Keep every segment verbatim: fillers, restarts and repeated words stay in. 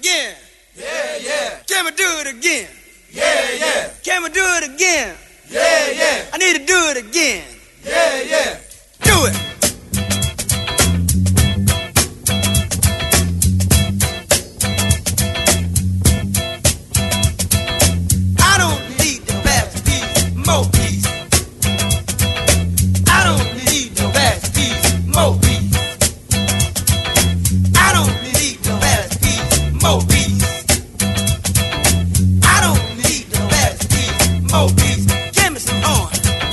again? Yeah, yeah. Can we do it again? Yeah, yeah. Can we do it again? Yeah, yeah. I need to do it again. Yeah, yeah. Do it. I don't need the fast piece, more piece. I don't need the fast piece, more piece. I don't need the fast piece, more piece. I don't need the fast piece, more piece. Give me some horn.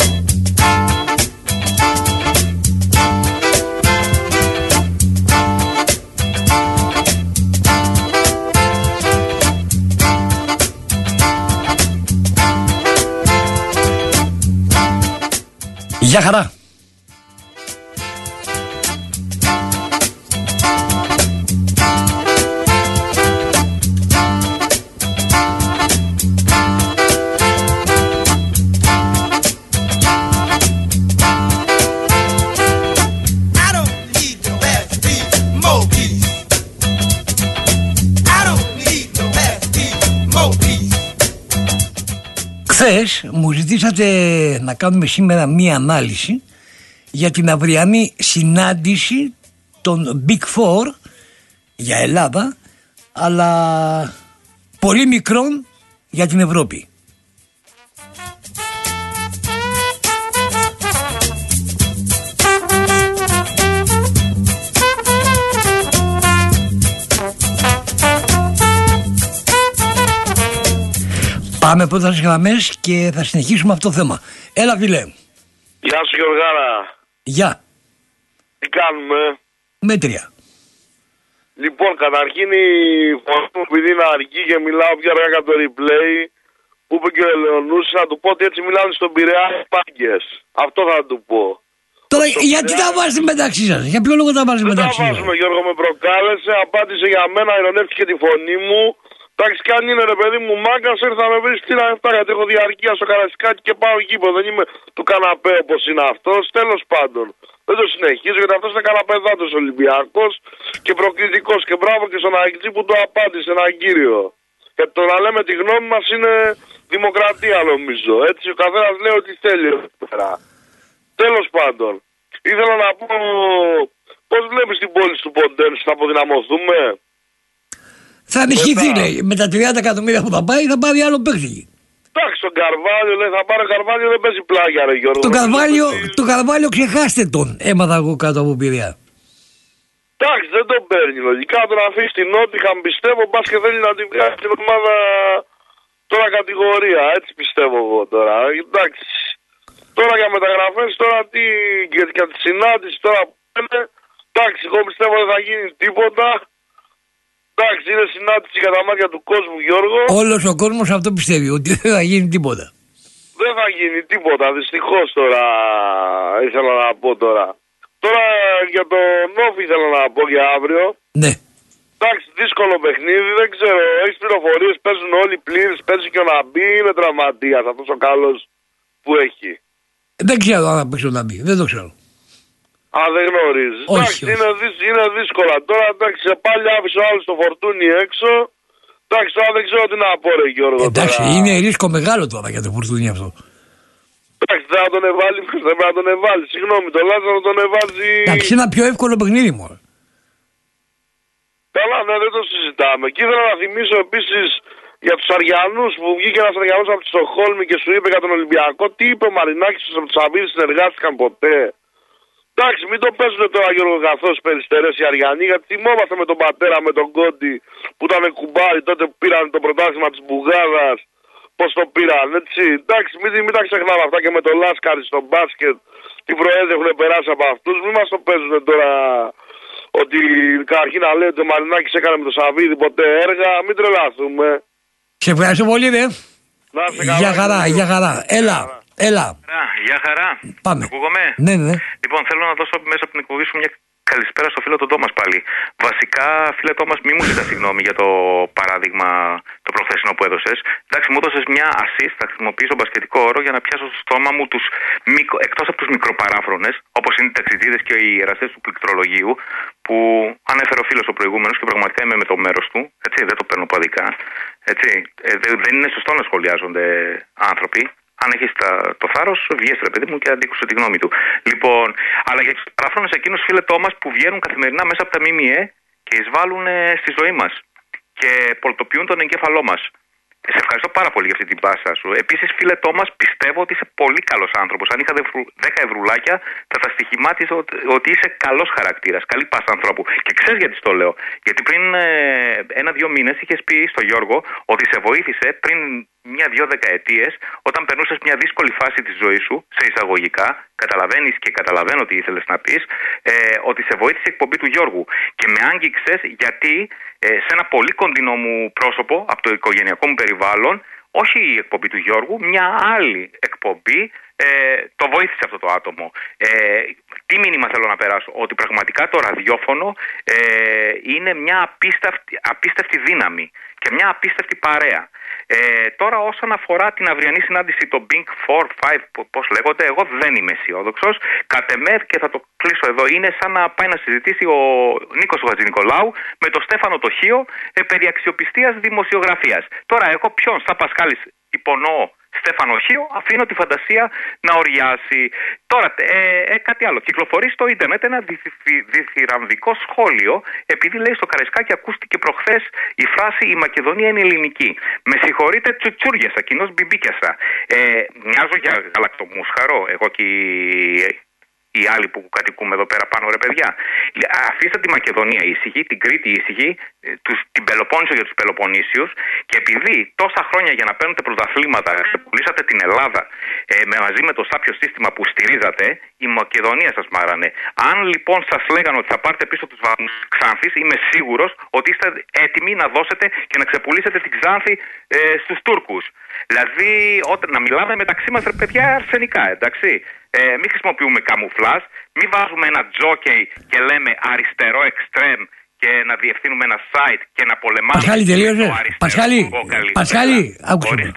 Γεια χαρά. Χθες μου ζητήσατε να κάνουμε σήμερα μία ανάλυση για την αυριανή συνάντηση των Big Four για Ελλάδα, αλλά πολύ μικρών για την Ευρώπη. Πάμε πρώτα στις γραμμές και θα συνεχίσουμε αυτό το θέμα. Έλα φίλε. Γεια σου Γιωργάρα. Γεια. Τι κάνουμε? Μέτρια. Λοιπόν, καταρχήν η φωνή μου επειδή είναι αργή και μιλάω πια αργά για το replay που είπε και ο Ελεονούς, να του πω ότι έτσι μιλάνε στον Πειραιά οι πάγκες. Αυτό θα του πω. Τώρα γιατί Πειραιά... τα βάζετε μεταξύ σας? Για ποιο λόγο τα βάζετε μεταξύ σας? Δεν τα βάζουμε Γιώργο, με προκάλεσε, απάντησε για μένα, ειρωνεύτηκε τη φωνή μου. Εντάξει, κι αν είναι ρε παιδί μου μάγκας, ήρθα να με βρεις τι να αυτά, γιατί έχω διαρκεία στο Καρασικάκι και πάω εκεί που δεν είμαι του καναπέ όπως είναι αυτός. Τέλος πάντων, δεν το συνεχίζω γιατί αυτός είναι καναπεδάτος Ολυμπιακός και προκλητικός. Και μπράβο και στον Αγγλί που το απάντησε, έναν κύριο. Γιατί το να λέμε τη γνώμη μας είναι δημοκρατία νομίζω. Έτσι ο καθένας λέει ό,τι θέλει εδώ πέρα. Τέλος πάντων, ήθελα να πω πώς βλέπεις την πόλη του Ποντένου, θα αποδυναμωθούμε? Θα ανισχυθεί, λέει. Με τα τριάντα εκατομμύρια που θα πάει, θα πάρει άλλο παίχτη. Εντάξει, τον Καρβάλιο, λέει, θα πάρει Καρβάλιο, δεν παίζει πλάγια, ρε Γιώργο. Τον Καρβάλιο, τον Καρβάλιο ξεχάστε τον. Έμαθα εγώ κάτω από Πειραιά. Εντάξει, δεν τον παίρνει λογικά. Τον αφήσει στην Νότιχαμ, πιστεύω, μπας και θέλει να την βγάλει στην ομάδα τώρα κατηγορία. Έτσι πιστεύω εγώ τώρα. Εντάξει. Τώρα για μεταγραφές, τώρα τι. Για τη συνάντηση τώρα που είναι. Εντάξει, εγώ πιστεύω δεν θα γίνει τίποτα. Εντάξει, είναι συνάντηση για τα μάτια του κόσμου, Γιώργο. Όλος ο κόσμος αυτό πιστεύει, ότι δεν θα γίνει τίποτα. Δεν θα γίνει τίποτα, δυστυχώς τώρα ήθελα να πω τώρα. Τώρα για τον Νόφι ήθελα να πω για αύριο. Ναι. Εντάξει, δύσκολο παιχνίδι, δεν ξέρω, έχεις πληροφορίες, παίζουν όλοι πλήρες, παίζει και ο Ναμπί, είναι τραυματίας αυτός ο καλός που έχει. Δεν ξέρω αν θα παίξει ο Ναμπί, δεν το ξέρω. Α, δεν γνωρίζεις. Εντάξει, όχι. Είναι, δυσ, είναι δύσκολα. Τώρα εντάξει, πάλι άφησε ο άλλος το Φορτούνι έξω. Εντάξει, τώρα δεν ξέρω τι να πω, ρε Γιώργο. Εντάξει, τώρα. Είναι ρίσκο μεγάλο τώρα για το Φορτούνι αυτό. Εντάξει, δεν θα τον εβάλει, δεν πρέπει να τον εβάλει. Συγγνώμη, τον Λάζαρο τον εβάζει. Εντάξει, ένα πιο εύκολο παιχνίδι μου. Καλά, ναι, δεν το συζητάμε. Και ήθελα να θυμίσω επίσης για τους Αριανούς που βγήκε ένας Αριανός από τη Στοκχόλμη και σου είπε για τον Ολυμπιακό. Τι είπε ο Μαρινάκης από τους Σαββίδης, συνεργάστηκαν ποτέ? Εντάξει, μην το παίζουν τώρα Γιώργο καθώς περιστερές οι Αριανοί, γιατί θυμόμαστε με τον πατέρα, με τον Κόντι που ήταν κουμπάρι τότε που πήραν το πρωτάθλημα της Μπουγάδας. Πώς το πήραν, έτσι. Εντάξει, μην, μην τα ξεχνάμε αυτά και με τον Λάσκαρη στο μπάσκετ. Τι προέδρε έχουν περάσει από αυτούς. Μην μας το παίζουν τώρα ότι καταρχήν να λέει ότι ο Μαρινάκης έκανε με τον Σαββίδη ποτέ έργα. Μην τρελαθούμε. Σε ευχαριστώ πολύ, ρε. Να είστε καλά. Για χαρά, για χαρά. Έλα. Έλα. Γεια χαρά. Πάμε. Ακούγομαι. Ναι, ναι. Λοιπόν, θέλω να δώσω μέσα από την εκπομπή σου μια καλησπέρα στο φίλο τον Τόμας πάλι. Βασικά, φίλε Τόμας, μη μου ζητάς συγγνώμη για το παράδειγμα το προχθεσινό που έδωσες. Εντάξει, μου έδωσες μια assist, θα χρησιμοποιήσω μπασκετικό όρο για να πιάσω στο στόμα μου τους μικρο, εκτός από τους μικροπαράφρονες, όπως είναι οι ταξιδίδες και οι εραστές του πληκτρολογίου, που ανέφερε ο φίλος ο προηγούμενος και πραγματικά είμαι με το μέρος του, έτσι, δεν το παίρνω παδικά. Έτσι, ε, δεν είναι σωστό να σχολιάζονται άνθρωποι. Αν έχεις το θάρρος, βγες ρε παιδί μου και αντίκουσε τη γνώμη του. Λοιπόν, αλλά για τους παράφρονες εκείνους, φίλε Τόμας, που βγαίνουν καθημερινά μέσα από τα ΜΜΕ και εισβάλλουν στη ζωή μας και πολτοποιούν τον εγκέφαλό μας. Σε ευχαριστώ πάρα πολύ για αυτή την πάσα σου. Επίσης, φίλε Τόμας, πιστεύω ότι είσαι πολύ καλός άνθρωπος. Αν είχα δέκα ευρουλάκια, θα τα στοιχημάτιζα ότι είσαι καλός χαρακτήρας, καλή πάσα ανθρώπου. Και ξέρεις γιατί το λέω. Γιατί πριν ε, ένα-δύο μήνες είχες πει στο Γιώργο ότι σε βοήθησε πριν μια-δύο δεκαετίες, όταν περνούσες μια δύσκολη φάση της ζωής σου, σε εισαγωγικά, καταλαβαίνεις και καταλαβαίνω τι ήθελες να πεις, ε, ότι σε βοήθησε η εκπομπή του Γιώργου. Και με άγγιξες γιατί ε, σε ένα πολύ κοντινό μου πρόσωπο, από το οικογενειακό μου περιβάλλον, όχι η εκπομπή του Γιώργου, μια άλλη εκπομπή ε, το βοήθησε αυτό το άτομο. Ε, τι μήνυμα θέλω να περάσω? Ότι πραγματικά το ραδιόφωνο ε, είναι μια απίστευτη, απίστευτη δύναμη και μια απίστευτη παρέα. Ε, τώρα όσον αφορά την αυριανή συνάντηση, το Big Four, Five, πώς λέγονται, εγώ δεν είμαι αισιόδοξος. Κατ' εμέ, και θα το κλείσω εδώ, είναι σαν να πάει να συζητήσει ο Νίκος Χατζηνικολάου με τον Στέφανο το Χίο ε, περί αξιοπιστίας δημοσιογραφίας. Τώρα εγώ ποιον, σαν Πασχάλης, υπονοώ Στέφανο Χίο, αφήνω τη φαντασία να οριάσει. Τώρα, ε, ε, κάτι άλλο. Κυκλοφορεί στο ίντερνετ ένα διθυραμβικό σχόλιο, επειδή λέει στο Καραϊσκάκι ακούστηκε προχθές η φράση «Η Μακεδονία είναι ελληνική». Με συγχωρείτε, τσουτσούριασα, κοινώς μπιμπίκιασα. Ε, μοιάζω για γαλακτομούσχαρο, εγώ και οι άλλοι που κατοικούμε εδώ πέρα πάνω, ρε παιδιά. Αφήστε τη Μακεδονία ήσυχη, την Κρήτη ήσυχη, τους, την Πελοπόννησο για τους Πελοποννήσιους, και επειδή τόσα χρόνια για να παίρνετε πρωταθλήματα πουλήσατε την Ελλάδα ε, με, μαζί με το σάπιο σύστημα που στηρίζατε, η Μακεδονία σας μάρανε. Αν λοιπόν σας λέγανε ότι θα πάρετε πίσω τους βαθμούς Ξάνθης, είμαι σίγουρος ότι είστε έτοιμοι να δώσετε και να ξεπουλήσετε την Ξάνθη ε, στους Τούρκους. Δηλαδή, όταν, να μιλάμε μεταξύ μας, ρε παιδιά, αρσενικά, εντάξει. Ε, μην χρησιμοποιούμε καμουφλάζ, μην βάζουμε ένα τζόκεϊ και λέμε αριστερό εξτρέμ και να διευθύνουμε ένα site και να πολεμάμε. Πασχάλη, τελείωσε. Πασχάλη, Πασχάλη, άκουσε με.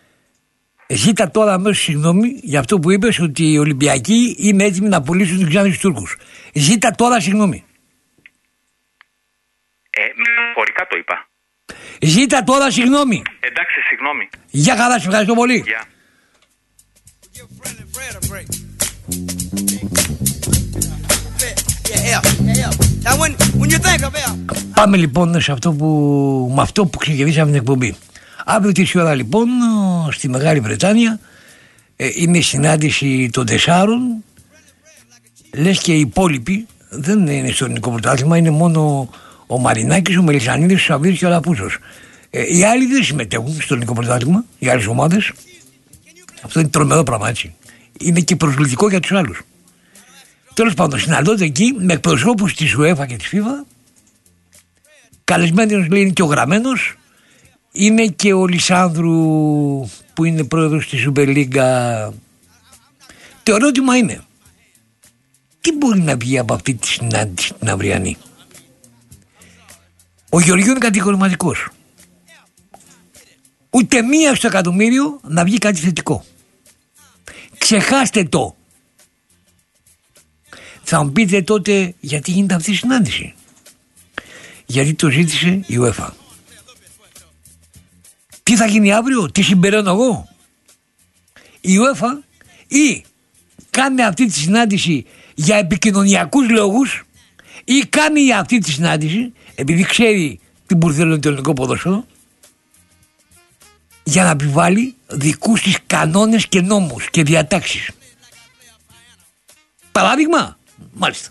Ζήτα τώρα αμέσως συγγνώμη για αυτό που είπες, ότι οι Ολυμπιακοί είναι έτοιμοι να πουλήσουν την Ξάνθη στους Τούρκους. Ζήτα τώρα συγγνώμη. Ε, χωρικά το είπα. Ζήτα τώρα συγγνώμη. Εντάξει, συγγνώμη. Γεια χαρά, σε ευχαριστώ πολύ. Γεια. Πάμε λοιπόν σε αυτό που, με αυτό που ξεκινήσαμε την εκπομπή. Αύριο τη ώρα λοιπόν στη Μεγάλη Βρετάνια ε, είναι η συνάντηση των τεσσάρων. Λες και οι υπόλοιποι δεν είναι στο ελληνικό πρωτάθλημα, είναι μόνο ο Μαρινάκης, ο Μελισσανίδης, ο Σαββίδης και ο Λαπούσος. Ε, οι άλλοι δεν συμμετέχουν στο ελληνικό πρωτάθλημα, οι άλλες ομάδες. Αυτό είναι τρομερό πράγμα, έτσι. Είναι και προσβλητικό για τους άλλους. Τέλος πάντων, συναντώνται εκεί με εκπροσώπους της UEFA και της FIFA. Καλεσμένος λέει είναι και ο Γραμμένος. Είναι και ο Λισάνδρου που είναι πρόεδρος της Super League. Το ερώτημα είναι, τι μπορεί να βγει από αυτή τη συνάντηση την αυριανή? Ο Γεωργίου είναι κατηγορηματικός. Ούτε μία στο εκατομμύριο να βγει κάτι θετικό. Ξεχάστε το. Θα μου πείτε τότε γιατί γίνεται αυτή η συνάντηση. Γιατί το ζήτησε η UEFA. Τι θα γίνει αύριο, τι συμπεραίνω εγώ? Η UEFA ή κάνει αυτή τη συνάντηση για επικοινωνιακούς λόγους, ή κάνει αυτή τη συνάντηση επειδή ξέρει τι μπουρδέλο είναι το ελληνικό ποδόσφαιρο, για να επιβάλλει δικούς της κανόνες και νόμους και διατάξεις. Παράδειγμα, μάλιστα,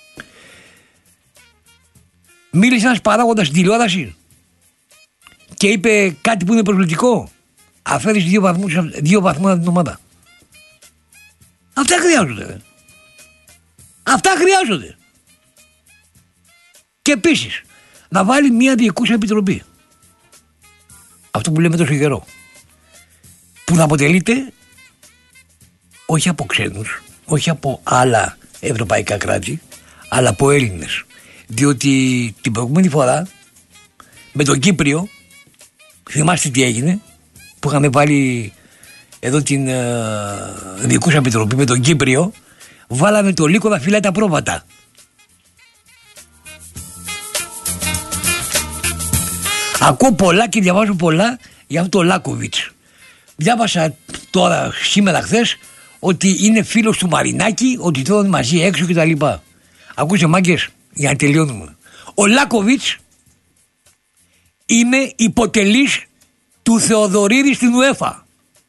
μίλησε ένας παράγοντας στην τηλεόραση και είπε κάτι που είναι προσβλητικό. Αφαίρεις δύο βαθμούς, δύο βαθμούς από την ομάδα. Αυτά χρειάζονται. Αυτά χρειάζονται. Και επίσης να βάλει μια διοικούσα επιτροπή. Αυτό που λέμε τόσο καιρό. Που να αποτελείται όχι από ξένους, όχι από άλλα ευρωπαϊκά κράτη, αλλά από Έλληνες. Διότι την προηγούμενη φορά με τον Κύπριο, θυμάστε τι έγινε, που είχαμε βάλει εδώ την ε, διοικούσα επιτροπή με τον Κύπριο, βάλαμε το Λύκο να φυλάει τα πρόβατα. Ακούω πολλά και διαβάζω πολλά για αυτό το Λάκοβιτς. Διάβασα τώρα, σήμερα, χθες, ότι είναι φίλος του Μαρινάκη, ότι τώρα μαζί έξω κτλ. Ακούσε μάγκες, για να τελειώνουμε. Ο Λάκοβιτς είναι υποτελής του Θεοδωρίδη στην UEFA.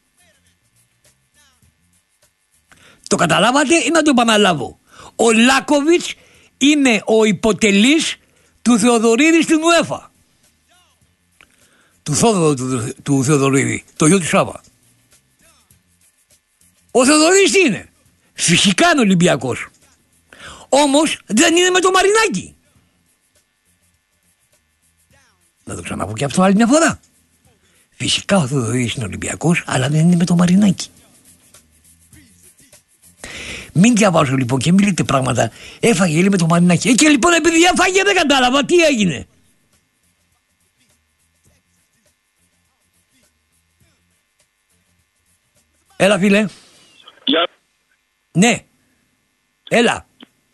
Το καταλάβατε ή να το επαναλάβω? Ο Λάκοβιτς είναι ο υποτελής του Θεοδωρίδη στην UEFA. Του Θόδωρο του, του Θεοδωρίδη, το γιο του Σάβα. Ο Θεοδωρίδης τι είναι? Φυσικά είναι Ολυμπιακός. Όμως δεν είναι με το Μαρινάκη. Να το ξαναπώ και αυτό άλλη μια φορά. Φυσικά ο Θεοδωρίδης είναι Ολυμπιακός, αλλά δεν είναι με το Μαρινάκη. Μην διαβάζω λοιπόν και μην λέτε πράγματα. Έφαγε λέει με το Μαρινάκη. Ε, και λοιπόν επειδή έφαγε δεν κατάλαβα τι έγινε. Έλα φίλε. Γεια. Ναι. Έλα.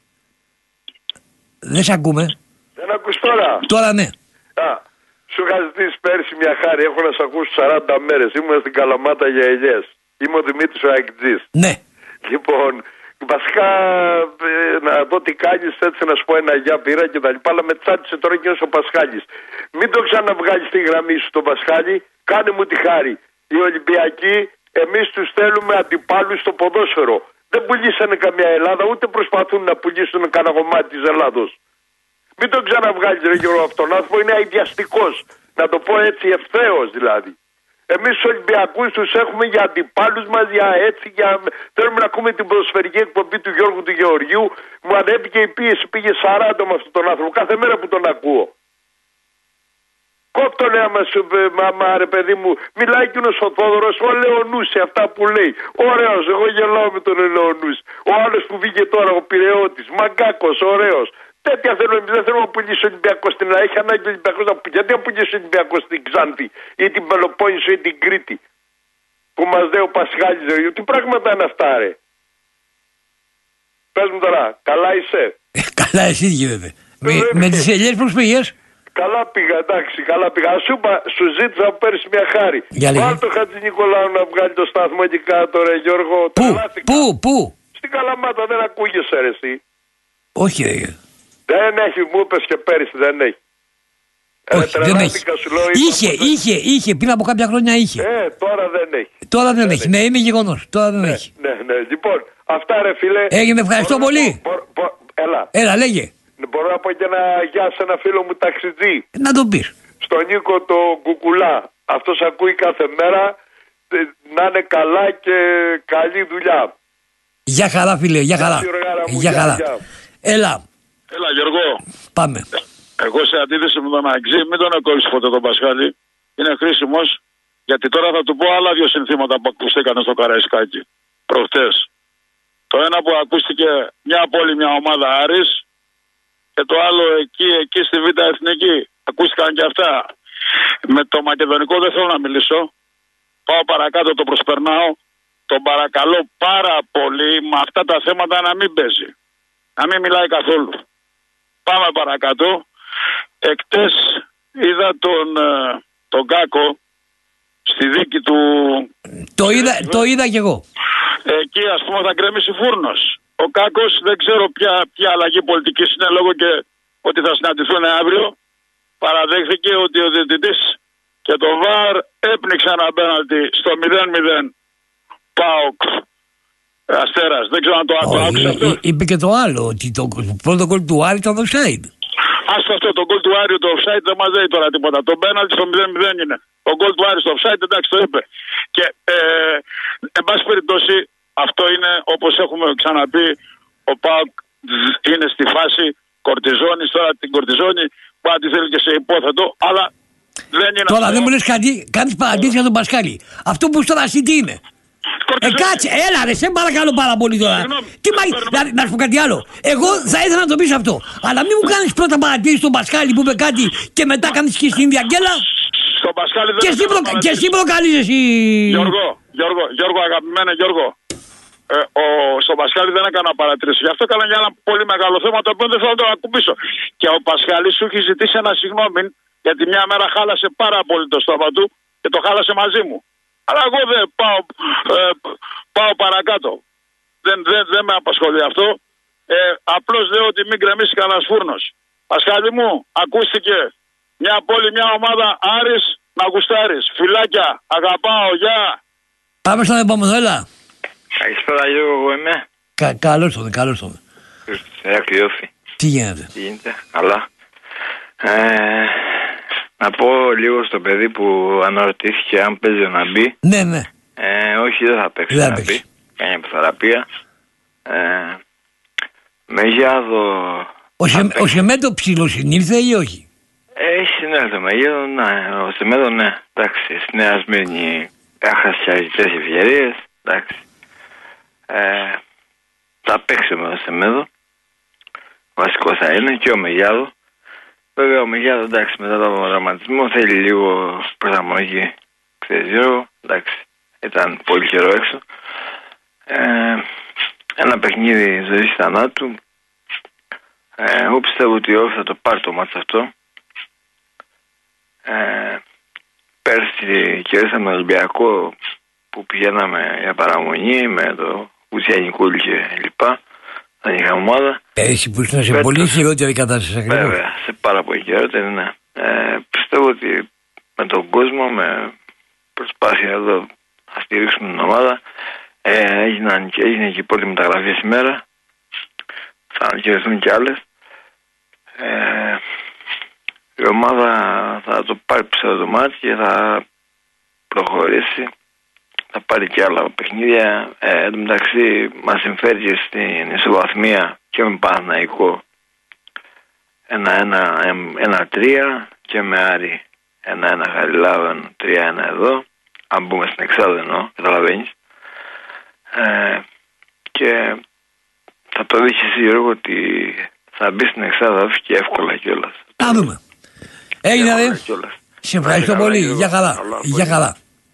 Δεν σ' ακούμε. Δεν ακούς τώρα? Τώρα ναι. Α, σου είχα ζητήσει πέρσι μια χάρη. Έχω να σε ακούσω σαράντα μέρες. Ήμουν στην Καλαμάτα για ελιές. Είμαι ο Δημήτρης ο Αγκτζής. Ναι. Λοιπόν, βασικά ε, να δω τι κάνεις, έτσι να σου πω ένα γεια πήρα και τα λοιπά. Αλλά με τσάτισε τώρα και ο Πασχάλης. Μην το ξαναβγάλεις στη γραμμή σου τον Πασχάλη. Κάνε μου τη χάρη. Οι Ολυμπιακοί, εμείς τους θέλουμε αντιπάλους στο ποδόσφαιρο. Δεν πουλήσανε καμία Ελλάδα, ούτε προσπαθούν να πουλήσουν κανένα κομμάτι της Ελλάδος. Μην τον ξαναβγάλεις ρε Γιώργο αυτόν τον άνθρωπο, είναι αειδιαστικός. Να το πω έτσι ευθέως δηλαδή. Εμείς τους Ολυμπιακούς τους έχουμε για αντιπάλους μας, για έτσι, για... Θέλουμε να ακούμε την ποδοσφαιρική εκπομπή του Γιώργου του Γεωργιού. Μου ανέβηκε η πίεση, πήγε σαράντα με αυτόν τον άνθρωπο, κάθε μέρα που τον ακούω. Κόπτωνε άμα σου μα, ρε παιδί μου, μιλάει εκείνος ο Θόδωρος, ο Λεωνούς σε αυτά που λέει. Ωραίος, εγώ γελάω με τον Λεωνούς. Ο άλλος που βγήκε τώρα, ο Πειραιώτης, μαγκάκος, ωραίος. Τέτοια θέλουμε, εμείς δεν θέλουμε να πουλήσει ο Ολυμπιακός στην Ελλάδα. Έχει ανάγκη ο Ολυμπιακός να πουλήσει. Γιατί να πουλήσει ο Ολυμπιακός στην Ξάνθη ή την Πελοπόννησο ή την Κρήτη που μας λέει ο Πασχάλης, ρε. Τι πράγματα είναι αυτά, ρε. Πες μου τώρα, καλά είσαι? Καλά εσύ γίνεται. Με, με τις ελιές πώς πήγες? Καλά πήγα, εντάξει, καλά πήγα. Σου είπα, σου ζήτησα πέρσι μια χάρη. Βάλ το Χατζη Νικολάου να βγάλει το σταθμό εκεί κάτω, ρε Γιώργο. Πού, πού, πού? Στην Καλαμάτα δεν ακούγεσαι, ρε εσύ. Όχι, ρε. Δεν έχει, μου είπες και πέρσι, δεν έχει. Όχι, ε, δεν έχει. Λέω, είχε, είπα, είχε, είχε, πριν από κάποια χρόνια είχε. Ε, τώρα δεν έχει. Τώρα δεν, δεν έχει. έχει, ναι, είναι γεγονός. Τώρα δεν ναι, έχει. Ναι, ναι, λοιπόν, αυτά ρε φίλε. Έγινε, ευχαριστώ μπορώ, πολύ. Μπορώ, μπορώ, έλα. Έλα, λέγε. Μπορώ να πω και ένα γεια σε ένα φίλο μου ταξιτζή. Να τον πεις. Στον Νίκο το Κουκουλά. Αυτός ακούει κάθε μέρα. Να είναι καλά και καλή δουλειά. Γεια χαρά φίλε, γεια χαρά. Γεια χαρά. Έλα. Έλα Γιώργο. Πάμε. Εγώ σε αντίθεση με τον Αγκτζή, μην τον ακολουθείς ποτέ τον Πασχάλη. Είναι χρήσιμος, γιατί τώρα θα του πω άλλα δύο συνθήματα που ακούστηκαν στο Καραϊσκάκι προχτές. Το ένα που ακούστηκε μια πόλη, μια ομάδα Άρης, και το άλλο εκεί, εκεί στη Β' Εθνική. Ακούστηκαν και αυτά. Με το μακεδονικό δεν θέλω να μιλήσω. Πάω παρακάτω, το προσπερνάω. Τον παρακαλώ πάρα πολύ με αυτά τα θέματα να μην παίζει. Να μην μιλάει καθόλου. Πάμε παρακάτω. Εκτές είδα τον, τον Κάκο στη δίκη του... Το είδα, το είδα κι εγώ. Εκεί ας πούμε θα γκρεμίσει φούρνος. Ο Κάκος δεν ξέρω ποια, ποια αλλαγή πολιτικής είναι λόγω και ότι θα συναντηθούν αύριο. Παραδέχθηκε ότι ο διαιτητής και το ΒΑΡ έπνιξαν απέναντι στο μηδέν μηδέν ΠΑΟΚ Αστέρας. Δεν ξέρω αν το άκουσα αυτό. Είπε και το άλλο, ότι το πρώτο γκολ του Άρη ήταν offside. Άστο αυτό, το γκολ του Άρη το offside δεν μας λέει τώρα τίποτα. Το πέναλτι στο μηδέν μηδέν είναι. Το γκολ του Άρη στο offside εντάξει το είπε. Και ε, εν πάση περιπτώσει αυτό είναι όπως έχουμε ξαναπεί, ο ΠΑΟΚ είναι στη φάση κορτιζόνης, τώρα την κορτιζόνη που αντιθέτει και σε υπόθετο, αλλά δεν είναι. Τώρα αυτό. δεν μου λες κάτι, κάνεις παρατήρηση για τον Πασχάλη. Αυτό που στο δασί τι είναι? Ε, κάτσε, έλα ρε, σε παρακαλώ πάρα πολύ τώρα. Τι μα... να, να σου πω κάτι άλλο. Εγώ θα ήθελα να το πεις αυτό. Αλλά μην μου κάνεις πρώτα παρατήρηση στον Πασχάλη που είπε κάτι και μετά κάνεις και στην Ινδια Αγγέλα. Στον Πασχάλη δεν και εσύ, προ... και εσύ προκαλείς εσύ. Γιώργο, Γιώργο, Γιώργο αγαπημένε Γιώργο. Ε, ο, στον Πασχάλη δεν έκανα παρατήρηση. Γι' αυτό έκανα για ένα πολύ μεγάλο θέμα το οποίο δεν θέλω να το ακουμπήσω. Και ο Πασχάλης σου έχει ζητήσει ένα συγγνώμη Γιατί μια μέρα χάλασε πάρα πολύ το στόμα του και το χάλασε μαζί μου. Αλλά εγώ δεν πάω, ε, πάω παρακάτω. Δεν, δεν, δεν με απασχολεί αυτό. Ε, απλώς λέω ότι μην γκρεμίσει κανένας φούρνος. Πασχάλη μου, ακούστηκε μια πόλη, μια ομάδα, Άρης να γουστάρεις. Φιλάκια, αγαπάω, γεια. Πάμε στον επόμενο, έλα. Καλησπέρα Γιώργο, εγώ είμαι. Κα, καλώς τον, καλώς τον. Ερακλειώθη. Τι γίνεται? Τι γίνεται, καλά. Ε, να πω λίγο στο παιδί που αναρωτήθηκε αν παίζει να μπει. Ναι, ναι. Ε, όχι, δεν θα παίξει δεν να μπει. Κάνει αποθεραπεία. Ε, Μεγιάδο... Ο Σεμέντο ψιλοσυνήλθε ή όχι? Έχει συνέλθει ο Μεγιάδο, ναι. Ο Σεμέντο, ναι. Εντάξει, στη Νέα Σμύρνη έχασε αρκετές ευκαιρίες. Εντάξει. Ε, θα παίξει με το Σεμέντο. Βασικό θα είναι και ο Μεγιάδο. Βέβαια ο Μεγιάδο, εντάξει, μετά τον δραματισμό θέλει λίγο προσαρμογή. Ξέρεις Γιώργο, εντάξει, ήταν πολύ καιρό έξω. Ε, ένα παιχνίδι ζωής θανάτου. Ε, εγώ πιστεύω ότι όχι θα το πάρει το μάτς αυτό. Ε, πέρσι κερδίσαμε τον Ολυμπιακό που πηγαίναμε για παραμονή με το Ουτσιανικούλ και λοιπά. Δεν είχαμε ομάδα. Πέρσι που ήσουν σε Πέτρος, πολύ χειρότερη κατάσταση ακριβώς. Βέβαια, σε πάρα πολύ χειρότερη, ναι. Ε, πιστεύω ότι με τον κόσμο, με προσπάθεια εδώ να στηρίξουμε την ομάδα, ε, έγιναν, έγινε και η πρώτη μεταγραφή σήμερα. Θα ανακοινωθούν κι άλλες. Ε, η ομάδα θα το πάρει πιστεύω το μάτι και θα προχωρήσει. Θα πάρει και άλλα παιχνίδια. Ε, εν τω μεταξύ μας συμφέρει και στην ισοβαθμία και με Παναθηναϊκό ένα τρία και με Άρη ένα ένα Χαριλάου τρία ένα εδώ. Αν μπούμε στην εξάδα εννοώ, καταλαβαίνεις. Ε, και θα το δεις εσύ Γιώργο ότι θα μπει στην εξάδα όχι και εύκολα κιόλας. Να δούμε. Έγινε δε. Σε ευχαριστώ πολύ. Για καλά. Για καλά.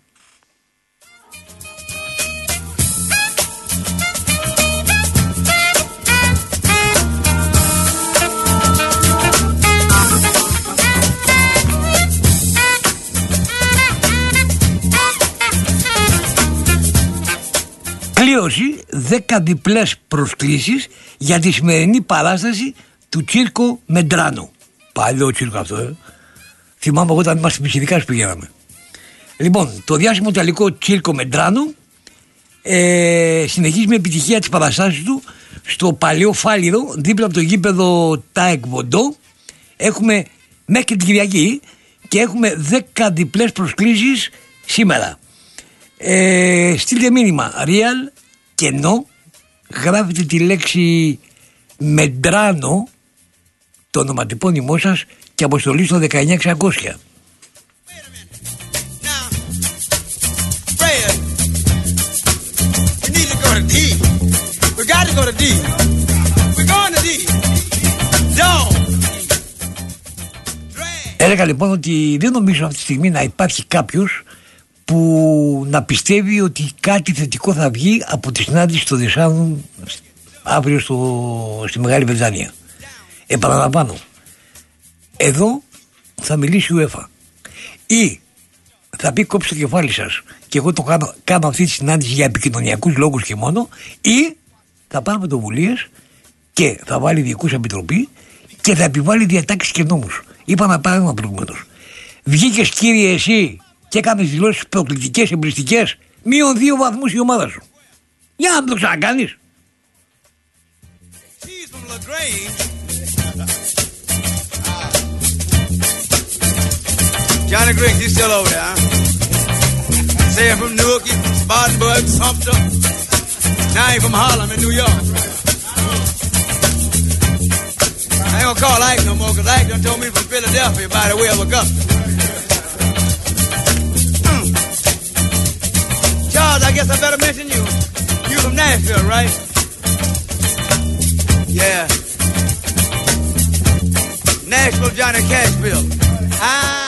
Κλήρωση δέκα διπλές προσκλήσεις για τη σημερινή παράσταση του Τσίρκο Μεντράνο. Παλιό τσίρκο αυτό, ε. Θυμάμαι εγώ όταν είμαστε πιτσιρικάς πηγαίναμε. Λοιπόν, το διάσημο ιταλικό Τσίρκο Μεντράνο ε, συνεχίζει με επιτυχία τις παραστάσεις του στο παλιό Φάληρο, δίπλα από το γήπεδο Τάεκ Βοντό. Έχουμε μέχρι και την Κυριακή και έχουμε δέκα διπλές προσκλήσεις σήμερα. Ε, στείλτε μήνυμα real κενό, γράφετε τη λέξη Μεντράνο, το ονοματεπώνυμό σας και αποστολή στο δεκαεννιά εξακόσια. Έλεγα λοιπόν ότι δεν νομίζω αυτή τη στιγμή να υπάρχει κάποιος που να πιστεύει ότι κάτι θετικό θα βγει από τη συνάντηση στο Δεσάνου αύριο στο, στη Μεγάλη Βρετανία. Επαναλαμβάνω, εδώ θα μιλήσει η UEFA ή θα πει κόψτε το κεφάλι σας και εγώ το κάνω, κάνω αυτή τη συνάντηση για επικοινωνιακούς λόγους και μόνο, ή θα πάρει πρωτοβουλίες και θα βάλει διοικούς επιτροπή και θα επιβάλλει διατάξεις και νόμους. Είπα να πάρει ένα προηγουμένως. Βγήκες κύριε εσύ και έκανες δηλώσεις προκλητικές, εμπριστικές, μείον δύο βαθμούς η ομάδα σου. Για να το ξανακάνεις. Johnny Griggs, he's still over there, huh? Say from Newark, Spartanburg, Sumter. Now he from Harlem in New York. I ain't gonna call Ike no more, cause Ike done told me from Philadelphia by the way of Augusta. Mm. Charles, I guess I better mention you. You from Nashville, right? Yeah. Nashville, Johnny Cashville. I